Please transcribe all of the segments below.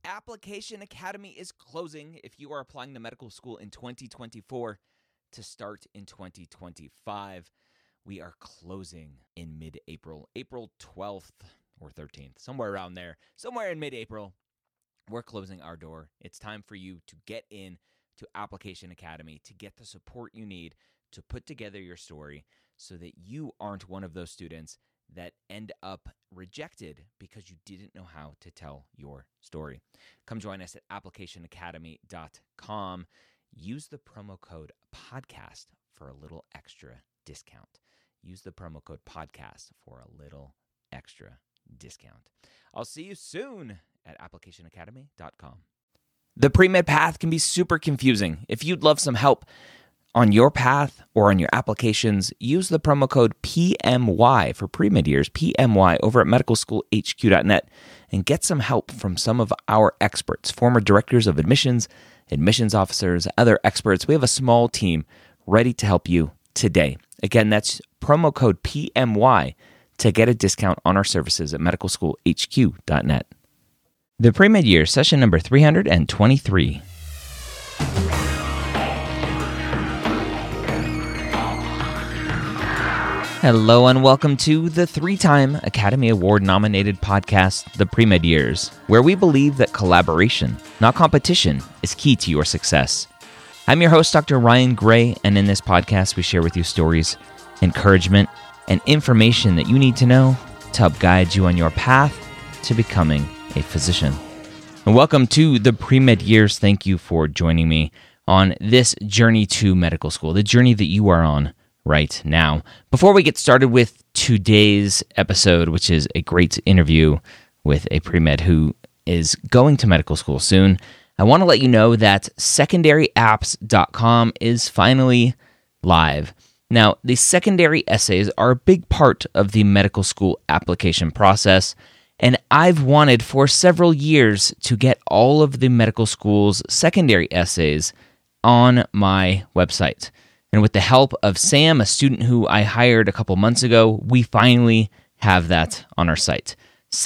Application Academy is closing if you are applying to medical school in 2024 to start in 2025. We are closing in mid-April, April 12th or 13th, somewhere around there, somewhere in mid-April. We're closing our door. It's time for you to get in to Application Academy to get the support you need to put together your story so that you aren't one of those students that end up rejected because you didn't know how to tell your story. Come join us at applicationacademy.com. Use the promo code podcast for a little extra discount. Use the promo code podcast for a little extra discount. I'll see you soon at applicationacademy.com. The pre-med path can be super confusing. If you'd love some help on your path or on your applications, use the promo code PMY for pre-med years, PMY, over at medicalschoolhq.net and get some help from some of our experts, former directors of admissions, admissions officers, other experts. We have a small team ready to help you today. Again, that's promo code PMY to get a discount on our services at medicalschoolhq.net. The pre-med year, session number 323. Hello and welcome to the 3-time Academy Award nominated podcast, The Pre-Med Years, where we believe that collaboration, not competition, is key to your success. I'm your host, Dr. Ryan Gray, and in this podcast, we share with you stories, encouragement, and information that you need to know to help guide you on your path to becoming a physician. And welcome to the Pre-Med Years. Thank you for joining me on this journey to medical school, the journey that you are on right now. Before we get started with today's episode, which is a great interview with a pre-med who is going to medical school soon, I want to let you know that secondaryapps.com is finally live. Now, the secondary essays are a big part of the medical school application process, and I've wanted for several years to get all of the medical school's secondary essays on my website. And with the help of Sam, a student who I hired a couple months ago, we finally have that on our site.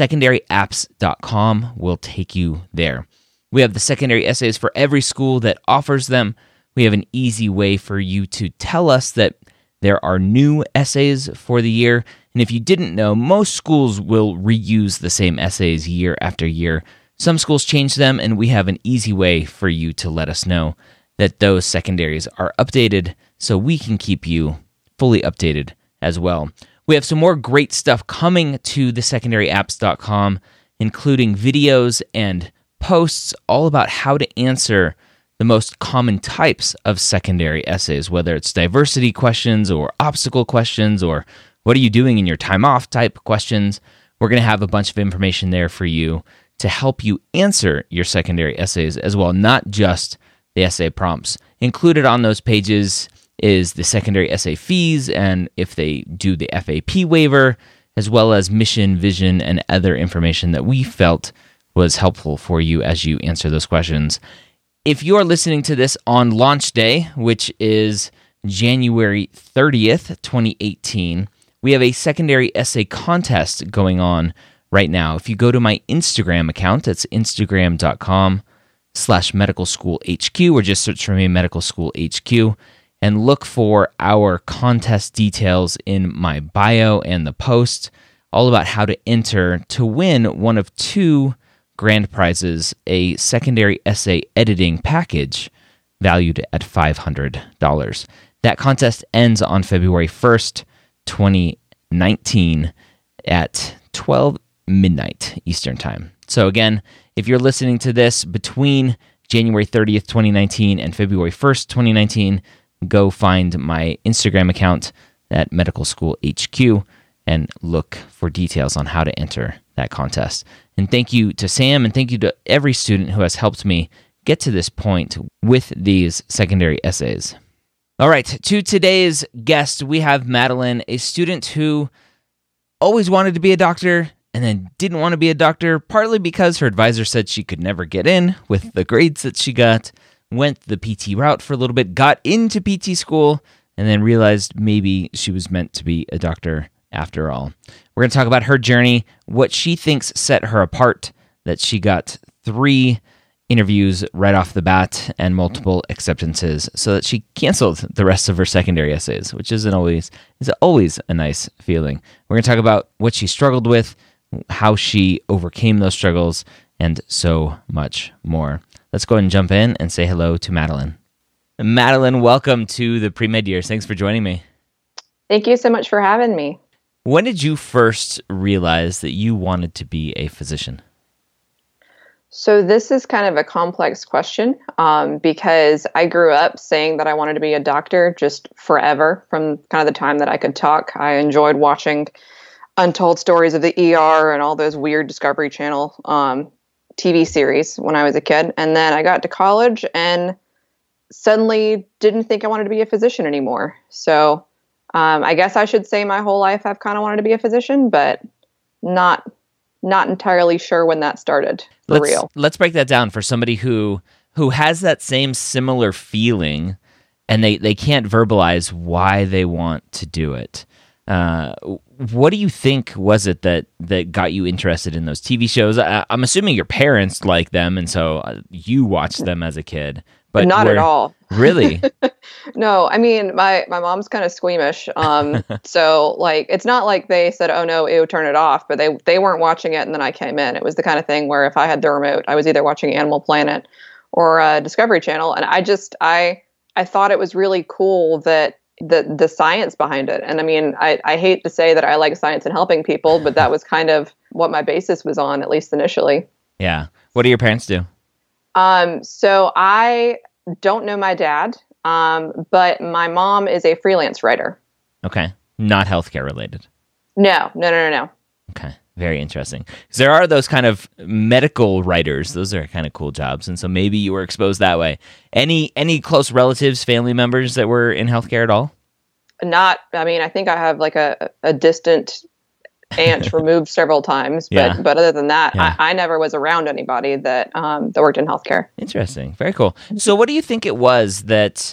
Secondaryapps.com will take you there. We have the secondary essays for every school that offers them. We have an easy way for you to tell us that there are new essays for the year. And if you didn't know, most schools will reuse the same essays year after year. Some schools change them, and we have an easy way for you to let us know that those secondaries are updated so we can keep you fully updated as well. We have some more great stuff coming to the secondaryapps.com, including videos and posts all about how to answer the most common types of secondary essays, whether it's diversity questions or obstacle questions or what are you doing in your time off type questions. We're going to have a bunch of information there for you to help you answer your secondary essays as well, not just the essay prompts. Included on those pages is the secondary essay fees and if they do the FAP waiver, as well as mission, vision, and other information that we felt was helpful for you as you answer those questions. If you are listening to this on launch day, which is January 30th, 2018, we have a secondary essay contest going on right now. If you go to my Instagram account, it's instagram.com/medicalschoolhq, or just search for me, Medical School HQ, and look for our contest details in my bio and the post, all about how to enter to win one of two grand prizes, a secondary essay editing package valued at $500. That contest ends on February 1st, 2019 at 12 midnight Eastern Time. So again, if you're listening to this between January 30th, 2019 and February 1st, 2019, go find my Instagram account at Medical School HQ and look for details on how to enter that contest. And thank you to Sam, and thank you to every student who has helped me get to this point with these secondary essays. All right, to today's guest, we have Madeline, a student who always wanted to be a doctor and then didn't want to be a doctor, partly because her advisor said she could never get in with the grades that she got, went the PT route for a little bit, got into PT school, and then realized maybe she was meant to be a doctor after all. We're going to talk about her journey, what she thinks set her apart, that she got 3 interviews right off the bat and multiple acceptances, so that she canceled the rest of her secondary essays, which is always a nice feeling. We're going to talk about what she struggled with, how she overcame those struggles, and so much more. Let's go ahead and jump in and say hello to Madeline. Madeline, welcome to the Pre-Med Years. Thanks for joining me. Thank you so much for having me. When did you first realize that you wanted to be a physician? So this is kind of a complex question because I grew up saying that I wanted to be a doctor just forever from kind of the time that I could talk. I enjoyed watching Untold Stories of the ER and all those weird Discovery Channel TV series when I was a kid. And then I got to college and suddenly didn't think I wanted to be a physician anymore. So I guess I should say my whole life I've kind of wanted to be a physician, but not entirely sure when that started for real. Let's break that down for somebody who has that same similar feeling and they can't verbalize why they want to do it. What do you think was it that got you interested in those TV shows? I'm assuming your parents like them, and so you watched them as a kid. But not at all. Really? No, I mean, my mom's kind of squeamish. So like, it's not like they said, "Oh no, ew, turn it off," but they weren't watching it, and then I came in. It was the kind of thing where if I had the remote, I was either watching Animal Planet or Discovery Channel, and I thought it was really cool that the science behind it. And I mean, I hate to say that I like science and helping people, but that was kind of what my basis was on, at least initially. Yeah. What do your parents do? So I don't know my dad, but my mom is a freelance writer. Okay. Not healthcare related. No. Okay. Very interesting. Because there are those kind of medical writers. Those are kind of cool jobs. And so maybe you were exposed that way. Any close relatives, family members that were in healthcare at all? I mean, I think I have like a distant aunt removed several times, but other than that, yeah. I never was around anybody that worked in healthcare. Interesting. Very cool. So what do you think it was that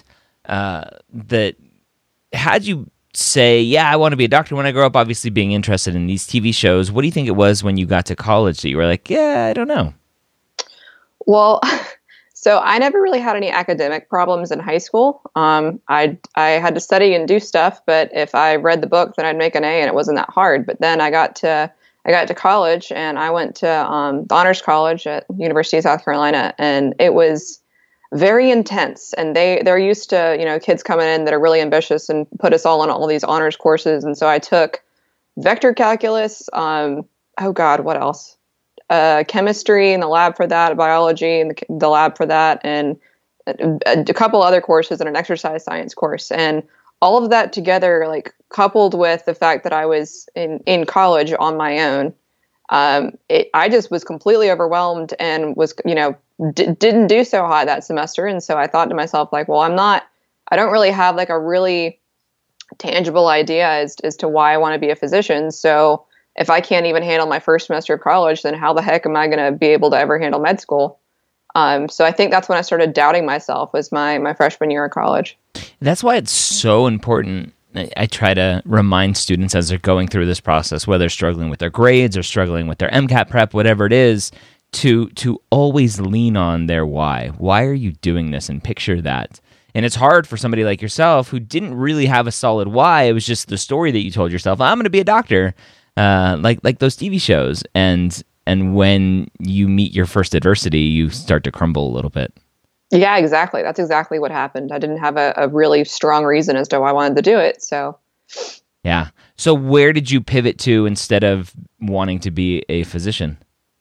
had you say, yeah, I want to be a doctor when I grow up, obviously being interested in these TV shows? What do you think it was when you got to college that you were like, yeah, I don't know? Well, so I never really had any academic problems in high school. I had to study and do stuff, but if I read the book, then I'd make an A, and it wasn't that hard. But then I got to college, and I went to the honors college at University of South Carolina, and it was very intense. And they're used to, kids coming in that are really ambitious and put us all on all these honors courses. And so I took vector calculus. What else? Chemistry in the lab for that, biology in the lab for that, and a couple other courses and an exercise science course. And all of that together, like coupled with the fact that I was in college on my own, I just was completely overwhelmed and was, didn't do so hot that semester. And so I thought to myself, like, well, I don't really have like a really tangible idea as to why I want to be a physician. So if I can't even handle my first semester of college, then how the heck am I going to be able to ever handle med school? So I think that's when I started doubting myself, was my freshman year of college. That's why it's so important. I try to remind students as they're going through this process, whether struggling with their grades or struggling with their MCAT prep, whatever it is, to always lean on their why. Why are you doing this? And picture that. And it's hard for somebody like yourself who didn't really have a solid why. It was just the story that you told yourself, I'm going to be a doctor, like those TV shows. And when you meet your first adversity, you start to crumble a little bit. Yeah, exactly. That's exactly what happened. I didn't have a really strong reason as to why I wanted to do it. So, yeah. So where did you pivot to instead of wanting to be a physician?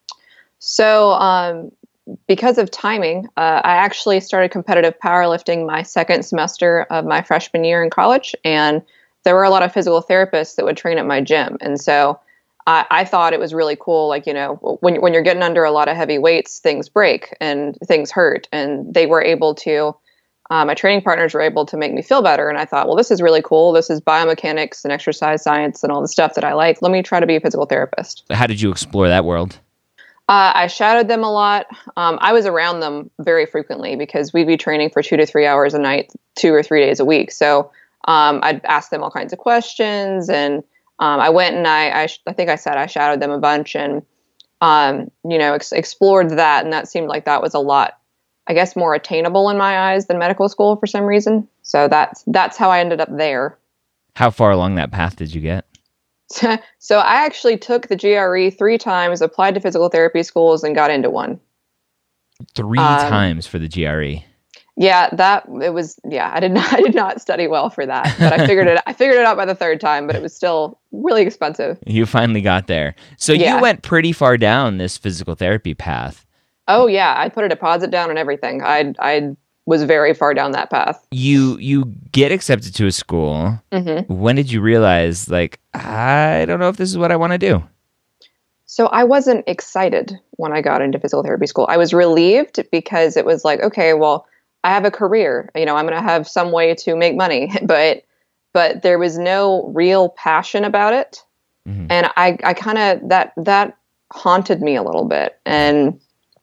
So, because of timing, I actually started competitive powerlifting my second semester of my freshman year in college, and there were a lot of physical therapists that would train at my gym. And so I thought it was really cool. Like, when you're getting under a lot of heavy weights, things break and things hurt. And they were able to, my training partners were able to make me feel better. And I thought, well, this is really cool. This is biomechanics and exercise science and all the stuff that I like. Let me try to be a physical therapist. How did you explore that world? I shadowed them a lot. I was around them very frequently because we'd be training for 2 to 3 hours a night, 2 or 3 days a week. So I'd ask them all kinds of questions, and I went and I think I said I shadowed them a bunch, and explored that, and that seemed like that was a lot, I guess, more attainable in my eyes than medical school for some reason. So that's how I ended up there. How far along that path did you get? So I actually took the GRE 3 times, applied to physical therapy schools, and got into one. 3 times for the GRE. Yeah, I did not study well for that, but I figured it out by the 3rd time, but it was still really expensive. You finally got there. So you went pretty far down this physical therapy path. Oh yeah, I put a deposit down and everything. I was very far down that path. You get accepted to a school. Mm-hmm. When did you realize, like, I don't know if this is what I want to do? So I wasn't excited when I got into physical therapy school. I was relieved because it was like, okay, well, I have a career. I'm going to have some way to make money, but there was no real passion about it. Mm-hmm. And I kind of, that haunted me a little bit. And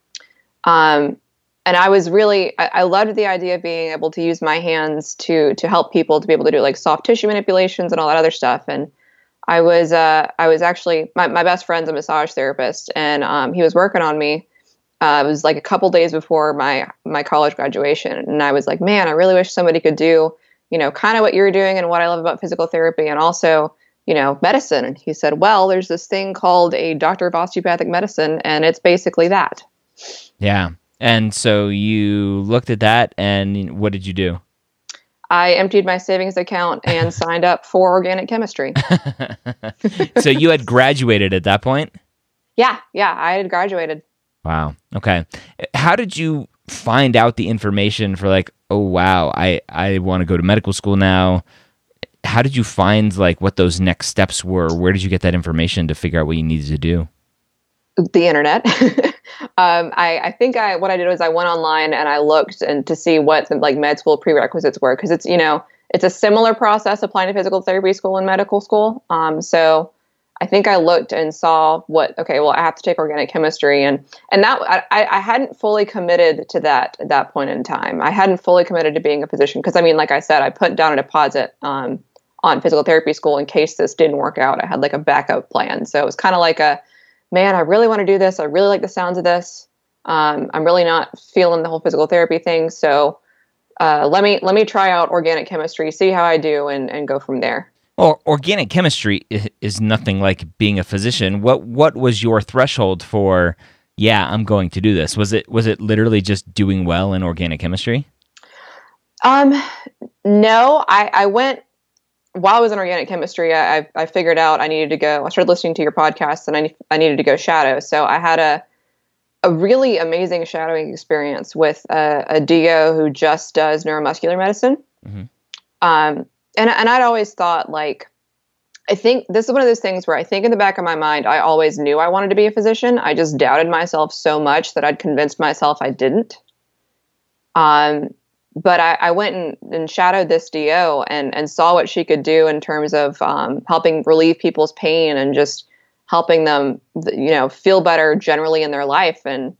I was really, I loved the idea of being able to use my hands to help people, to be able to do like soft tissue manipulations and all that other stuff. And I was actually, my best friend's a massage therapist, and he was working on me. It was like a couple days before my college graduation. And I was like, man, I really wish somebody could do, kind of what you're doing and what I love about physical therapy, and also, medicine. And he said, well, there's this thing called a doctor of osteopathic medicine, and it's basically that. Yeah. And so you looked at that, and what did you do? I emptied my savings account and signed up for organic chemistry. So you had graduated at that point? Yeah, I had graduated. Wow. Okay. How did you find out the information for like, oh, wow, I want to go to medical school now? How did you find like what those next steps were? Where did you get that information to figure out what you needed to do? The internet. I think what I did was I went online and I looked and to see what the, like med school prerequisites were, because it's it's a similar process applying to physical therapy school and medical school. So I think I looked and saw I have to take organic chemistry, and that I hadn't fully committed to that at that point in time. I hadn't fully committed to being a physician because, like I said, I put down a deposit on physical therapy school in case this didn't work out. I had like a backup plan. So it was kind of like man, I really want to do this. I really like the sounds of this. I'm really not feeling the whole physical therapy thing. So let me try out organic chemistry, see how I do, and go from there. Well, organic chemistry is nothing like being a physician. What was your threshold for, I'm going to do this? Was it literally just doing well in organic chemistry? No, I went. While I was in organic chemistry, I figured out I needed to go. I started listening to your podcast, and I needed to go shadow. So I had a really amazing shadowing experience with a DO who just does neuromuscular medicine. Mm-hmm. And I'd always thought, like, I think this is one of those things where I think in the back of my mind, I always knew I wanted to be a physician. I just doubted myself so much that I'd convinced myself I didn't. But I went and shadowed this DO and saw what she could do in terms of helping relieve people's pain and just helping them, feel better generally in their life. And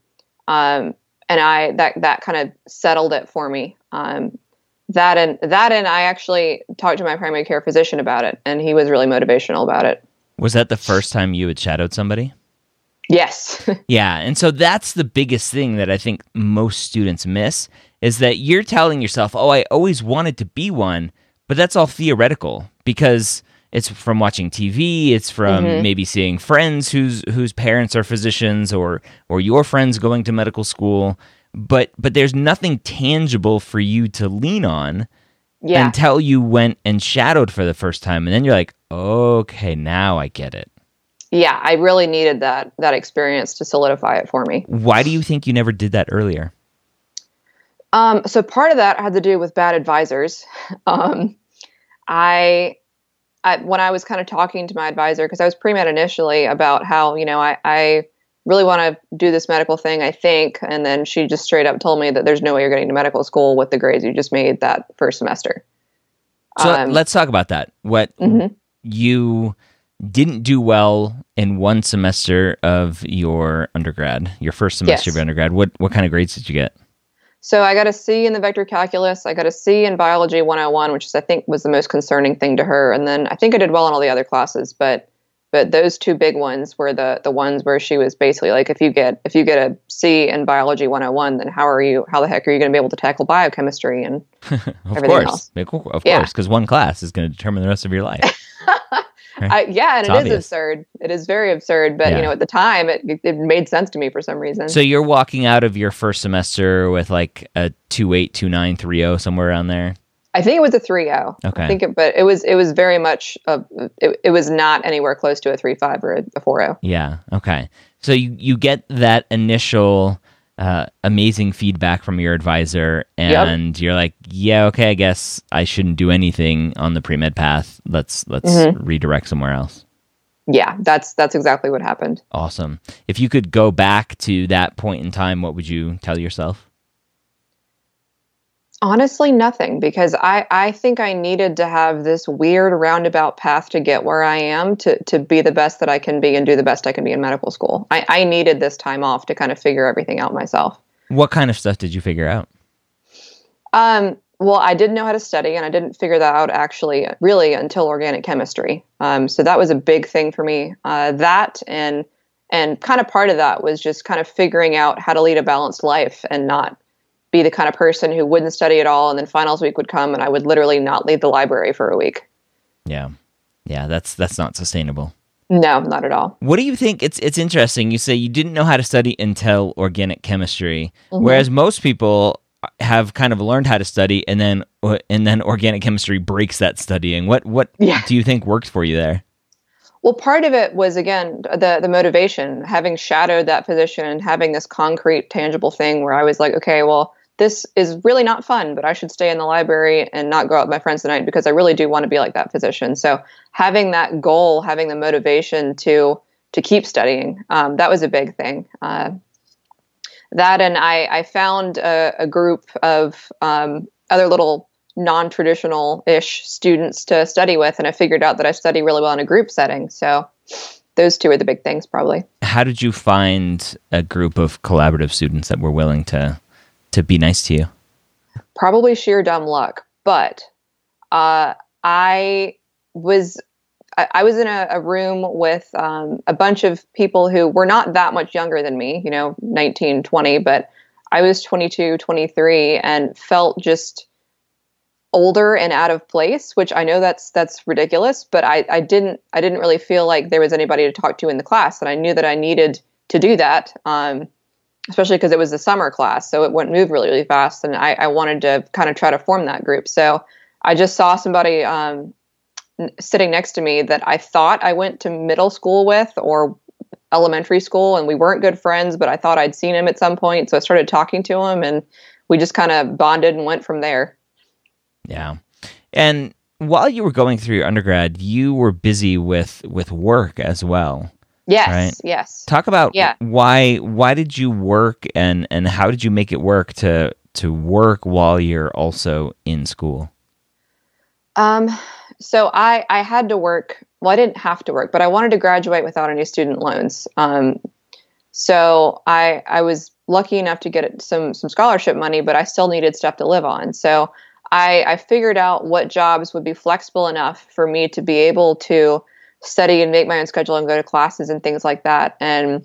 that kind of settled it for me. That and I actually talked to my primary care physician about it, and he was really motivational about it. Was that the first time you had shadowed somebody? Yes. Yeah, and so that's the biggest thing that I think most students miss, is that you're telling yourself, oh, I always wanted to be one, but that's all theoretical because it's from watching TV, it's from maybe seeing friends whose parents are physicians or your friends going to medical school, but there's nothing tangible for you to lean on until you went and shadowed for the first time, and then you're like, okay, now I get it. Yeah, I really needed that experience to solidify it for me. Why do you think you never did that earlier? So part of that had to do with bad advisors. I when I was kind of talking to my advisor, because I was pre-med initially, about how, I really want to do this medical thing, I think. And then she just straight up told me that there's no way you're getting to medical school with the grades you just made that first semester. So let's talk about that. What you didn't do well in one semester of your undergrad, your first semester of undergrad. What kind of grades did you get? So I got a C in the vector calculus. I got a C in biology 101, which I think was the most concerning thing to her. And then I think I did well in all the other classes, but but those two big ones were the ones where she was basically like, if you get a C in biology 101, then how the heck are you going to be able to tackle biochemistry and everything else? Of course, because one class is going to determine the rest of your life. And it's it obvious. is absurd. It is very absurd, but at the time it made sense to me for some reason. So you're walking out of your first semester with like a 2.8, 2.9, 3.0, somewhere around there? I think it was a 3.0. Okay. But it was very much it was not anywhere close to a 3.5 or a 4.0. Yeah. Okay. So you get that initial amazing feedback from your advisor, and you're like, yeah, okay, I guess I shouldn't do anything on the pre-med path. Let's redirect somewhere else. Yeah, that's exactly what happened. Awesome. If you could go back to that point in time, what would you tell yourself? Honestly, nothing, because I think I needed to have this weird roundabout path to get where I am to be the best that I can be and do the best I can be in medical school. I needed this time off to kind of figure everything out myself. What kind of stuff did you figure out? Well, I didn't know how to study, and I didn't figure that out actually really until organic chemistry. So that was a big thing for me. That and kind of part of that was just kind of figuring out how to lead a balanced life and not be the kind of person who wouldn't study at all, and then finals week would come and I would literally not leave the library for a week. Yeah, that's not sustainable. No, not at all. What do you think? It's interesting. You say you didn't know how to study until organic chemistry, whereas most people have kind of learned how to study, and then organic chemistry breaks that studying. What do you think worked for you there? Well, part of it was, again, the motivation, having shadowed that position and having this concrete, tangible thing where I was like, okay, well, this is really not fun, but I should stay in the library and not go out with my friends tonight because I really do want to be like that physician. So having that goal, having the motivation to keep studying, that was a big thing. That, and I found a group of other little non-traditional-ish students to study with, and I figured out that I study really well in a group setting. So those two are the big things, probably. How did you find a group of collaborative students that were willing to be nice to you? Probably sheer dumb luck, but I was in a room with a bunch of people who were not that much younger than me, 19, 20, but I was 22, 23, and felt just older and out of place, which I know that's ridiculous, but I didn't really feel like there was anybody to talk to in the class, and I knew that I needed to do that, especially because it was a summer class, so it wouldn't move really, really fast, and I wanted to kind of try to form that group. So I just saw somebody sitting next to me that I thought I went to middle school with or elementary school, and we weren't good friends, but I thought I'd seen him at some point, so I started talking to him, and we just kind of bonded and went from there. Yeah. And while you were going through your undergrad, you were busy with work as well. Yes, right? Yes. Talk about why did you work and how did you make it work to work while you're also in school? So I had to work. Well, I didn't have to work, but I wanted to graduate without any student loans. So I was lucky enough to get some scholarship money, but I still needed stuff to live on. So I figured out what jobs would be flexible enough for me to be able to study and make my own schedule and go to classes and things like that. And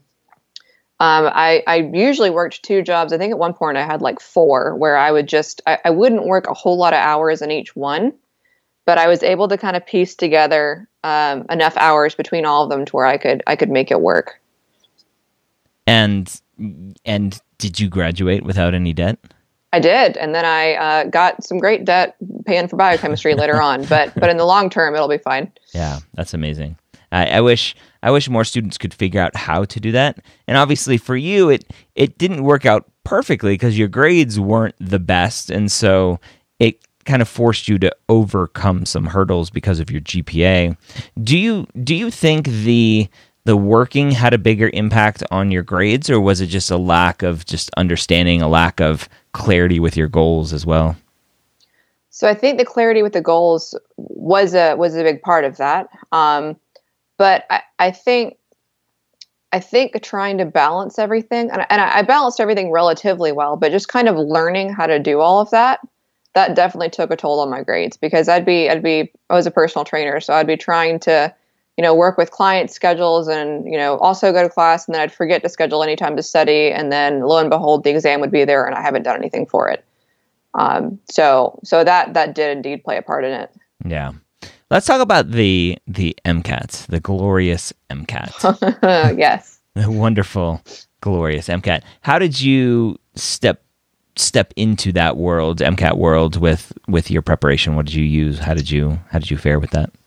I usually worked 2 jobs. I think at one point I had like 4, where I would I wouldn't work a whole lot of hours in each one, but I was able to kind of piece together enough hours between all of them to where I could make it work. And did you graduate without any debt? I did, and then I got some great debt paying for biochemistry later on. But in the long term, it'll be fine. Yeah, that's amazing. I wish more students could figure out how to do that. And obviously, for you, it didn't work out perfectly because your grades weren't the best, and so it kind of forced you to overcome some hurdles because of your GPA. Do you think the working had a bigger impact on your grades, or was it just a lack of just understanding, a lack of clarity with your goals as well? So I think the clarity with the goals was a big part of that. But I think trying to balance everything, and I balanced everything relatively well, but just kind of learning how to do all of that definitely took a toll on my grades, because I was a personal trainer, so I'd be trying to work with client schedules and, also go to class. And then I'd forget to schedule any time to study. And then lo and behold, the exam would be there and I haven't done anything for it. So that did indeed play a part in it. Yeah. Let's talk about the MCAT, the glorious MCAT. Yes. The wonderful, glorious MCAT. How did you step into that world, MCAT world, with your preparation? What did you use? How did you fare with that?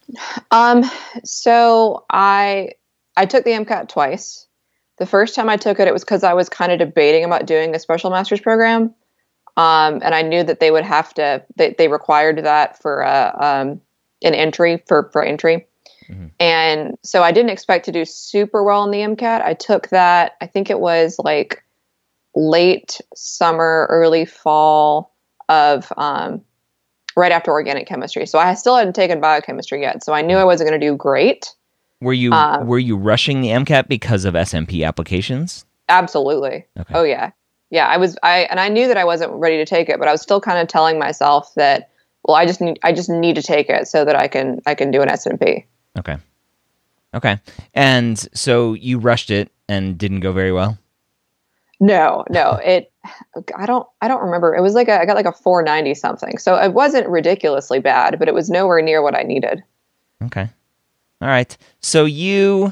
So I took the MCAT twice. The first time I took it, it was because I was kind of debating about doing a special master's program. And I knew that they would have to, they required that for an entry for entry. Mm-hmm. And so I didn't expect to do super well in the MCAT. I took that, I think it was like late summer, early fall of, right after organic chemistry. So I still hadn't taken biochemistry yet. So I knew I wasn't going to do great. Were you rushing the MCAT because of SMP applications? Absolutely. Okay. Oh yeah. Yeah, I knew that I wasn't ready to take it, but I was still kind of telling myself that, well, I just need to take it so that I can do an SMP. Okay. And so you rushed it and didn't go very well? No. I don't remember. It was I got like a 490 something. So it wasn't ridiculously bad, but it was nowhere near what I needed. Okay. All right. So you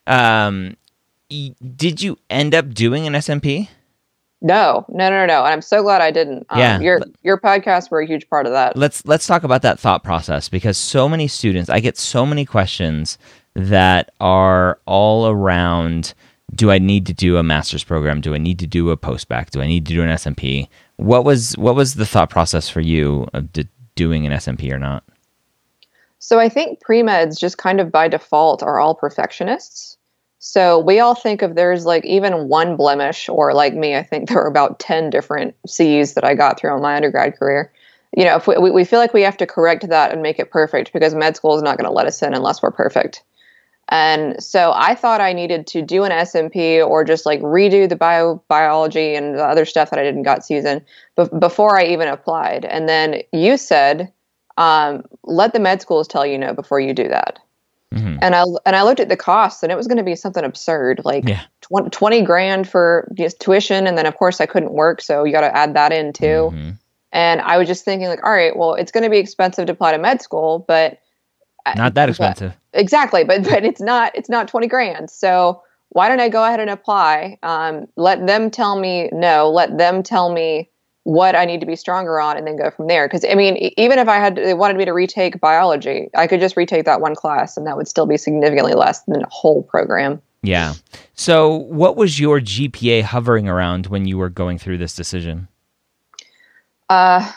did you end up doing an SMP? No. And I'm so glad I didn't. Your podcasts were a huge part of that. Let's talk about that thought process, because so many students, I get so many questions that are all around, do I need to do a master's program? Do I need to do a post-bac? Do I need to do an SMP? What was the thought process for you of doing an SMP or not? So I think pre-meds just kind of by default are all perfectionists. So we all think if there's like even one blemish, or like me, I think there were about 10 different C's that I got through in my undergrad career. If we feel like we have to correct that and make it perfect, because med school is not going to let us in unless we're perfect. And so I thought I needed to do an SMP or just like redo the biology and the other stuff that I did in gut season before I even applied. And then you said, let the med schools tell you no before you do that. Mm-hmm. And I looked at the costs, and it was going to be something absurd, like $20,000 for tuition. And then of course I couldn't work. So you got to add that in too. Mm-hmm. And I was just thinking like, all right, well, it's going to be expensive to apply to med school, but not that expensive. Exactly. But it's not $20,000. So why don't I go ahead and apply? Let them tell me no, let them tell me what I need to be stronger on, and then go from there. Because I mean, even if they wanted me to retake biology, I could just retake that one class, and that would still be significantly less than a whole program. Yeah. So what was your GPA hovering around when you were going through this decision? It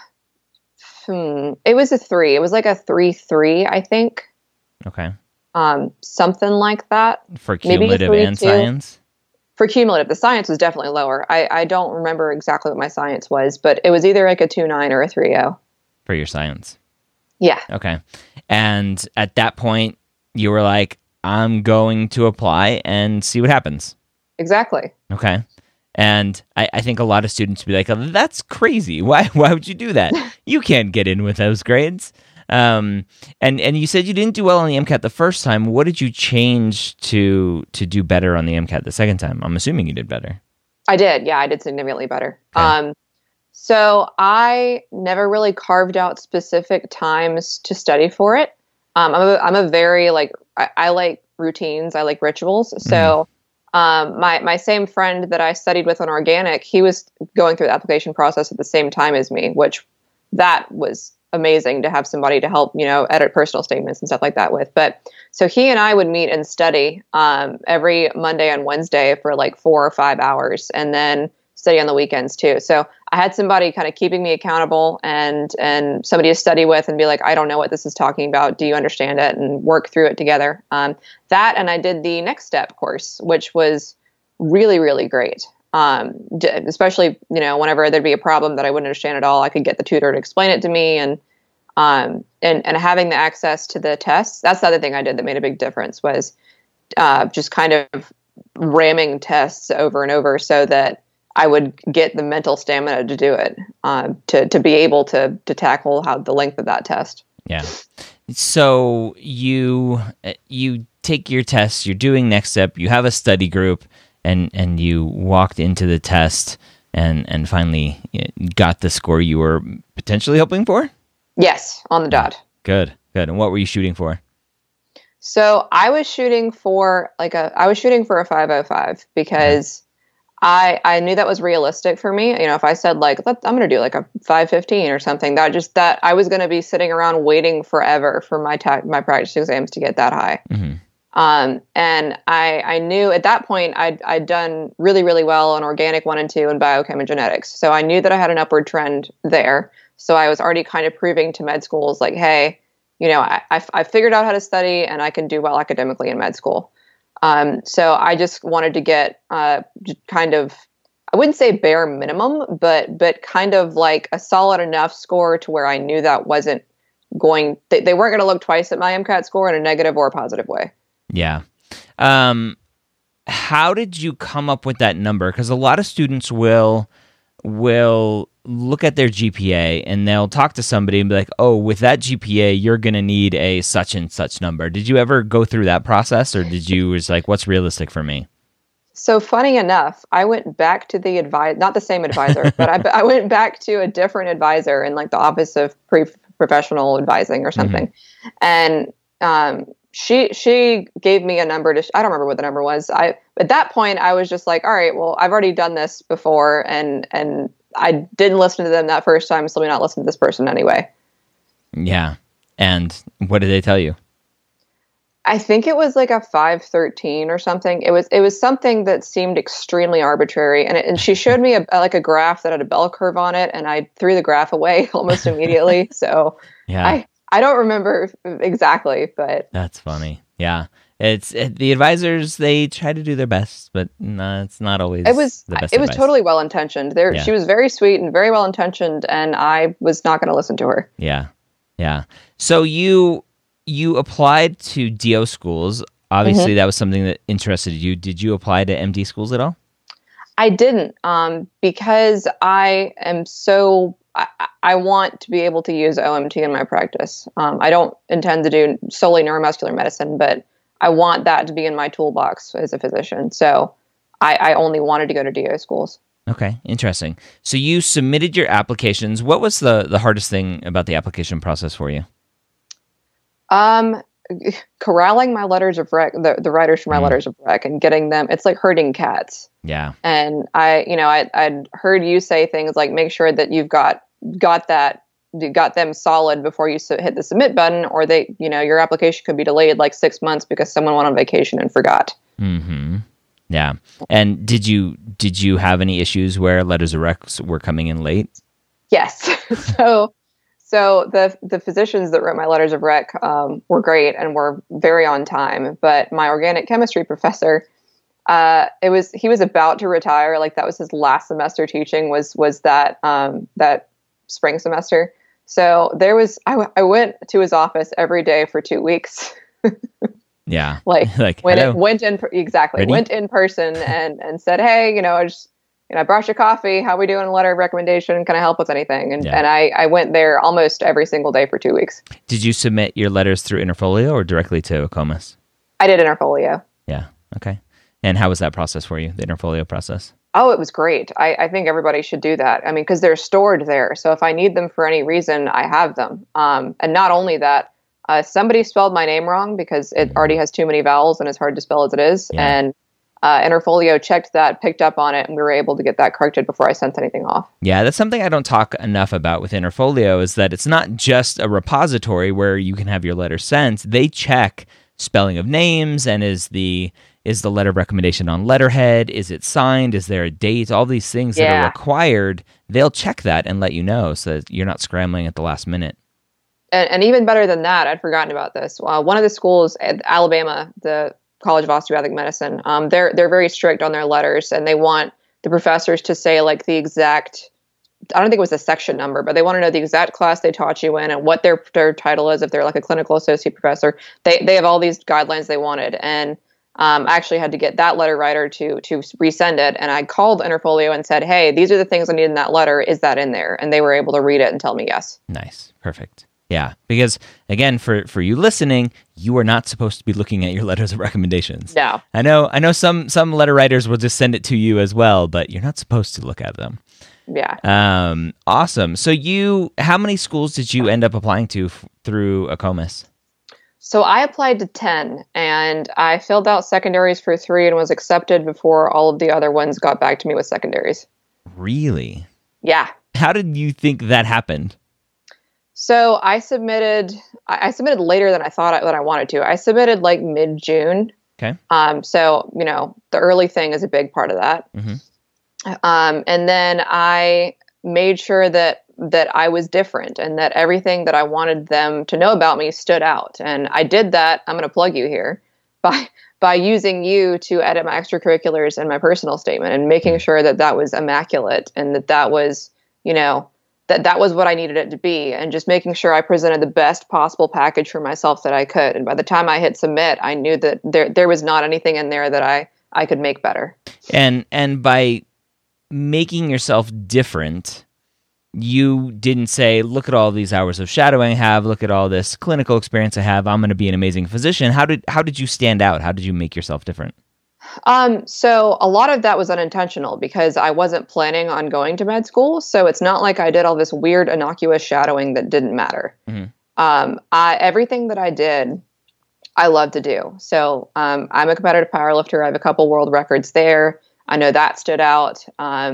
was a 3. It was like a 3.3, I think. Okay. Something like that. For cumulative and science? For cumulative, the science was definitely lower. I don't remember exactly what my science was, but it was either like a 2.9 or a 3.0. For your science? Yeah. Okay. And at that point, you were like, I'm going to apply and see what happens. Exactly. Okay. And I think a lot of students would be like, oh, that's crazy. Why would you do that? You can't get in with those grades. And you said you didn't do well on the MCAT the first time. What did you change to do better on the MCAT the second time? I'm assuming you did better. I did. Yeah, I did significantly better. Okay. So I never really carved out specific times to study for it. I'm a very I like routines. I like rituals. So my same friend that I studied with on organic, he was going through the application process at the same time as me, which that was amazing to have somebody to help, edit personal statements and stuff like that with. But so he and I would meet and study every Monday and Wednesday for like 4 or 5 hours, and then study on the weekends too. So I had somebody kind of keeping me accountable and somebody to study with and be like, I don't know what this is talking about. Do you understand it? And work through it together. That, and I did the Next Step course, which was really, really great. Especially, whenever there'd be a problem that I wouldn't understand at all, I could get the tutor to explain it to me, and having the access to the tests. That's the other thing I did that made a big difference, was just kind of ramming tests over and over so that I would get the mental stamina to do it, to be able to tackle the length of that test. Yeah. So you take your test, you're doing Next Step, you have a study group, and you walked into the test and finally got the score you were potentially hoping for? Yes, on the dot. Good. And what were you shooting for? So I was shooting for a 505 because I knew that was realistic for me. If I said I'm going to do like a 515 or something, that I was going to be sitting around waiting forever for my practice exams to get that high. Mm-hmm. And I knew at that point I'd done really, really well on organic 1 and 2 and biochem and genetics. So I knew that I had an upward trend there. So I was already kind of proving to med schools like, hey, I figured out how to study and I can do well academically in med school. So I just wanted to get kind of, I wouldn't say bare minimum, but kind of like a solid enough score to where I knew that wasn't they weren't going to look twice at my MCAT score in a negative or a positive way. Yeah. How did you come up with that number? Because a lot of students will look at their GPA and they'll talk to somebody and be like, oh, with that GPA, you're going to need a such and such number. Did you ever go through that process, or did you was like, what's realistic for me? So funny enough, I went back to the not the same advisor, but I went back to a different advisor in like the Office of Professional Advising or something. Mm-hmm. And she gave me a number I don't remember what the number was. At that point I was just like, all right, well, I've already done this before and I didn't listen to them that first time, so let me not listen to this person anyway. Yeah. And what did they tell you? I think it was like a 513 or something. It was something that seemed extremely arbitrary. And she showed me a graph that had a bell curve on it, and I threw the graph away almost immediately. So yeah. I don't remember exactly, but that's funny. Yeah. The advisors, they try to do their best, but no, it's not always the best advice. It was totally well-intentioned. Yeah. She was very sweet and very well-intentioned, and I was not going to listen to her. Yeah. Yeah. So you applied to DO schools. Obviously, that was something that interested you. Did you apply to MD schools at all? I didn't, because I am I want to be able to use OMT in my practice. I don't intend to do solely neuromuscular medicine, but I want that to be in my toolbox as a physician. So I only wanted to go to DO schools. Okay, interesting. So you submitted your applications. What was the hardest thing about the application process for you? Corralling my letters of rec, the writers for my letters of rec, and getting them. It's like herding cats. Yeah. And I'd heard you say things like, make sure that you've got them solid before you hit the submit button, or your application could be delayed like 6 months because someone went on vacation and forgot. Mm-hmm. Yeah. And did you have any issues where letters of rec were coming in late? Yes. So the physicians that wrote my letters of rec were great and were very on time. But my organic chemistry professor, he was about to retire. Like that was his last semester teaching was that spring semester. So I went to his office every day for 2 weeks. Yeah. went in person and said, hey, I brought you coffee. How we doing? A letter of recommendation. Can I help with anything? And I went there almost every single day for 2 weeks. Did you submit your letters through Interfolio or directly to Acomas? I did Interfolio. Yeah. Okay. And how was that process for you, the Interfolio process? Oh, it was great. I think everybody should do that. I mean, because they're stored there. So if I need them for any reason, I have them. And not only that, somebody spelled my name wrong because it already has too many vowels and it's hard to spell as it is. Yeah. And Interfolio checked that, picked up on it, and we were able to get that corrected before I sent anything off. Yeah, that's something I don't talk enough about with Interfolio, is that it's not just a repository where you can have your letter sent. They check spelling of names, and is the letter of recommendation on letterhead? Is it signed? Is there a date? All these things that are required, they'll check that and let you know so that you're not scrambling at the last minute. And even better than that, I'd forgotten about this. One of the schools at Alabama, the College of Osteopathic Medicine, they're very strict on their letters, and they want the professors to say like the exact, I don't think it was a section number, but they want to know the exact class they taught you in and what their title is. If they're like a clinical associate professor, they have all these guidelines they wanted. And I actually had to get that letter writer to resend it. And I called Interfolio and said, hey, these are the things I need in that letter. Is that in there? And they were able to read it and tell me yes. Nice. Perfect. Yeah, because again, for you listening, you are not supposed to be looking at your letters of recommendations. No. I know some letter writers will just send it to you as well, but you're not supposed to look at them. Yeah. Awesome. So how many schools did you end up applying to through AACOMAS? So I applied to 10, and I filled out secondaries for 3 and was accepted before all of the other ones got back to me with secondaries. Really? Yeah. How did you think that happened? So I submitted later than I thought that I wanted to. I submitted like mid-June. Okay. So, the early thing is a big part of that. Mm-hmm. And then I made sure that I was different and that everything that I wanted them to know about me stood out. And I did that. I'm going to plug you here by using you to edit my extracurriculars and my personal statement and making sure that was immaculate and that was, that was what I needed it to be, and just making sure I presented the best possible package for myself that I could. And by the time I hit submit, I knew that there was not anything in there that I could make better. And by making yourself different, you didn't say, look at all these hours of shadowing I have, look at all this clinical experience I have, I'm going to be an amazing physician. How did you stand out? How did you make yourself different? So a lot of that was unintentional because I wasn't planning on going to med school. So it's not like I did all this weird innocuous shadowing that didn't matter. Mm-hmm. Everything that I did, I love to do. So I'm a competitive powerlifter. I have a couple world records there. I know that stood out.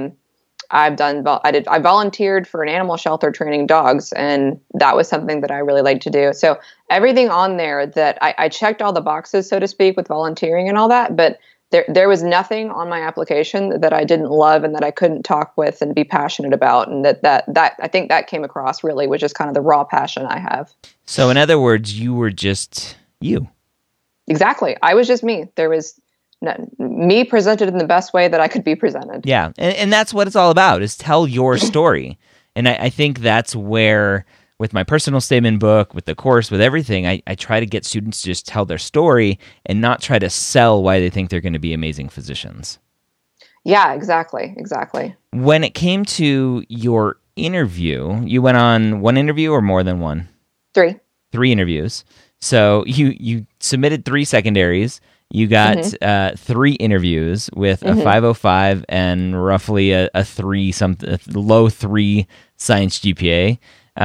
I volunteered for an animal shelter training dogs, and that was something that I really liked to do. So everything on there that I checked all the boxes, so to speak, with volunteering and all that, but there was nothing on my application that I didn't love and that I couldn't talk with and be passionate about. And that I think that came across really, which is kind of the raw passion I have. So in other words, you were just you. Exactly. I was just me. There was me presented in the best way that I could be presented. Yeah. And that's what it's all about, is tell your story. And I think that's where, with my personal statement book, with the course, with everything, I try to get students to just tell their story and not try to sell why they think they're going to be amazing physicians. Yeah, exactly. When it came to your interview, you went on one interview or more than one? 3. 3 interviews. So you submitted 3 secondaries. You got 3 interviews with a 505 and roughly a 3 something, low 3 science GPA.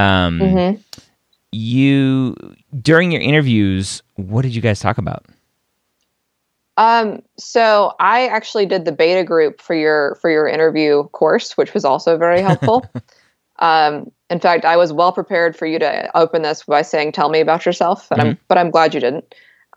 You, during your interviews, what did you guys talk about? So I actually did the beta group for your interview course, which was also very helpful. In fact, I was well prepared for you to open this by saying, "Tell me about yourself," but I'm glad you didn't.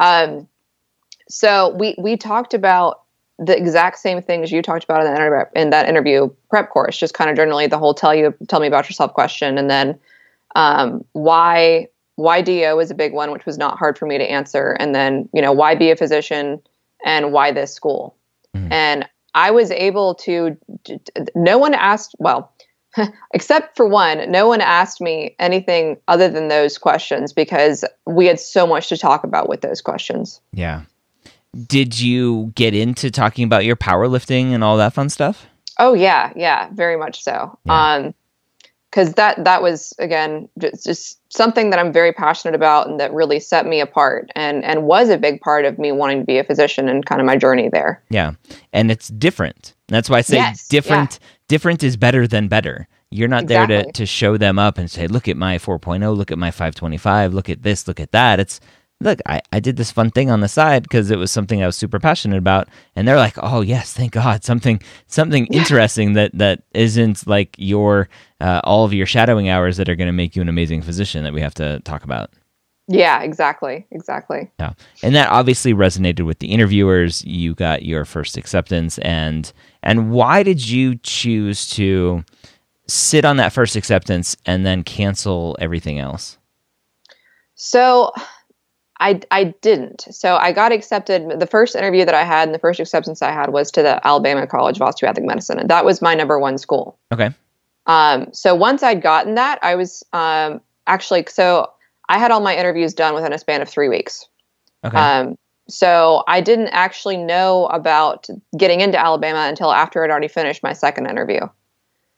So we talked about the exact same things you talked about in that interview prep course, just kind of generally the whole tell me about yourself question. And then, why DO is a big one, which was not hard for me to answer. And then, why be a physician and why this school? Mm-hmm. And I was able to, no one asked, well, except for one, no one asked me anything other than those questions because we had so much to talk about with those questions. Yeah. Did you get into talking about your powerlifting and all that fun stuff? Oh yeah, very much so. Yeah. Because that was, again, just something that I'm very passionate about and that really set me apart and was a big part of me wanting to be a physician and kind of my journey there. Yeah, and it's different. That's why I say different. Yeah. Different is better than better. You're not there to show them up and say, look at my 4.0, look at my 525, look at this, look at that. It's, look, I did this fun thing on the side because it was something I was super passionate about. And they're like, oh, yes, thank God, something interesting that isn't like your all of your shadowing hours that are going to make you an amazing physician that we have to talk about. Yeah, exactly. Yeah. And that obviously resonated with the interviewers. You got your first acceptance. And why did you choose to sit on that first acceptance and then cancel everything else? So I didn't. So I got accepted. The first interview that I had and the first acceptance I had was to the Alabama College of Osteopathic Medicine. And that was my number one school. Okay. So once I'd gotten that, I was so I had all my interviews done within a span of 3 weeks. Okay. So I didn't actually know about getting into Alabama until after I'd already finished my second interview.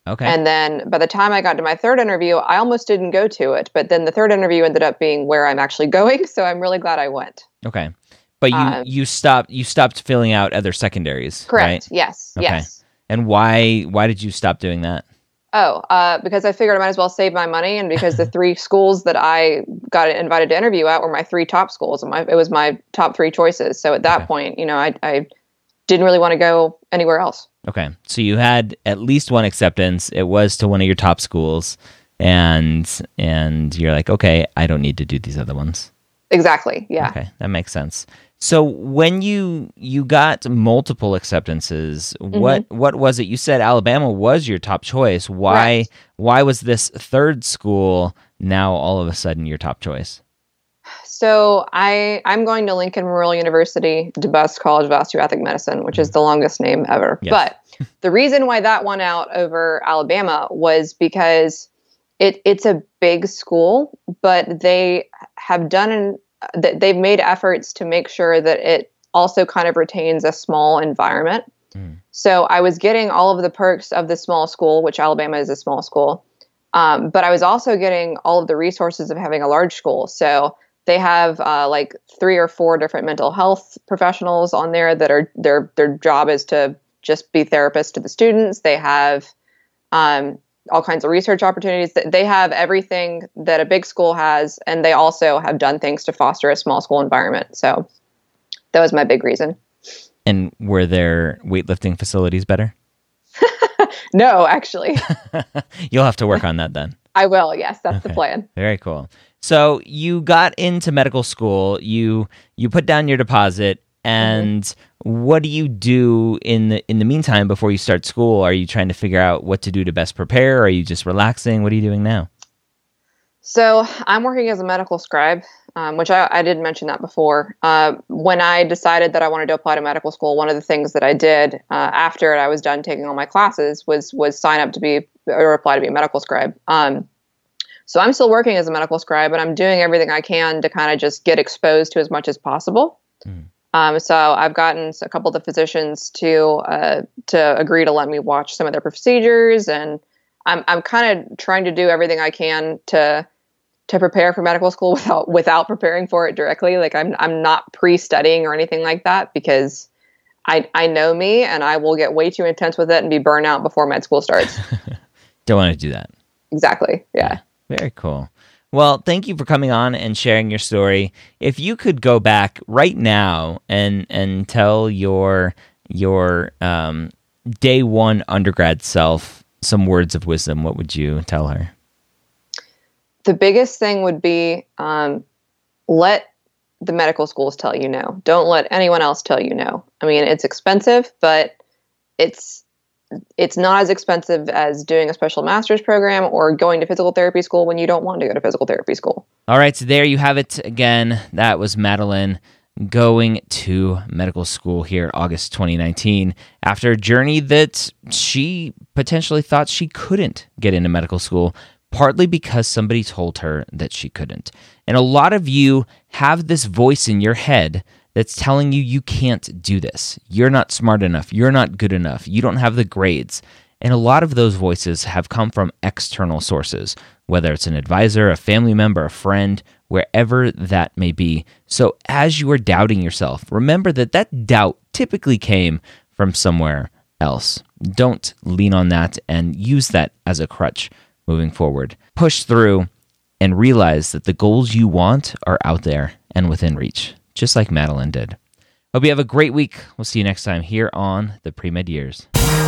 Okay. And then by the time I got to my third interview, I almost didn't go to it. But then the third interview ended up being where I'm actually going. So I'm really glad I went. Okay. But you stopped filling out other secondaries, correct. Right? Yes. Okay. Yes. And why did you stop doing that? Oh, because I figured I might as well save my money, and because the 3 schools that I got invited to interview at were my 3 top schools, and it was my top 3 choices. So at that point, I didn't really want to go anywhere else. Okay, so you had at least one acceptance. It was to one of your top schools, and you're like, okay, I don't need to do these other ones. Exactly. Yeah. Okay, that makes sense. So when you got multiple acceptances, what was it? You said Alabama was your top choice. Why was this third school now all of a sudden your top choice? So I'm going to Lincoln Memorial University, DeBusk College of Osteopathic Medicine, which is the longest name ever. Yes. But the reason why that won out over Alabama was because it's a big school, but they've made efforts to make sure that it also kind of retains a small environment. So I was getting all of the perks of the small school, which Alabama is a small school. But I was also getting all of the resources of having a large school. So they have like 3 or 4 different mental health professionals on there that are their job is to just be therapists to the students. They have all kinds of research opportunities. They have everything that a big school has, and they also have done things to foster a small school environment. So that was my big reason. And were their weightlifting facilities better? No, actually. You'll have to work on that then. I will. Yes, that's the plan. Very cool. So you got into medical school. You put down your deposit, and what do you do in the meantime before you start school? Are you trying to figure out what to do to best prepare? Are you just relaxing? What are you doing now? So I'm working as a medical scribe, which I did mention that before. When I decided that I wanted to apply to medical school, one of the things that I did after I was done taking all my classes was sign up to be or apply to be a medical scribe. So I'm still working as a medical scribe, and I'm doing everything I can to kind of just get exposed to as much as possible. So I've gotten a couple of the physicians to agree to let me watch some of their procedures, and I'm kind of trying to do everything I can to prepare for medical school without preparing for it directly. Like I'm not pre-studying or anything like that, because I know me, and I will get way too intense with it and be burnt out before med school starts. Don't want to do that. Exactly. Yeah. Very cool. Well, thank you for coming on and sharing your story. If you could go back right now and tell your day one undergrad self some words of wisdom, what would you tell her? The biggest thing would be let the medical schools tell you no. Don't let anyone else tell you no. I mean, it's expensive, but it's not as expensive as doing a special master's program or going to physical therapy school when you don't want to go to physical therapy school. All right, so there you have it again. That was Madeline going to medical school here August 2019 after a journey that she potentially thought she couldn't get into medical school, partly because somebody told her that she couldn't. And a lot of you have this voice in your head that's telling you you can't do this. You're not smart enough. You're not good enough. You don't have the grades. And a lot of those voices have come from external sources, whether it's an advisor, a family member, a friend, wherever that may be. So as you are doubting yourself, remember that doubt typically came from somewhere else. Don't lean on that and use that as a crutch moving forward. Push through and realize that the goals you want are out there and within reach, just like Madeline did. Hope you have a great week. We'll see you next time here on the Pre-Med Years.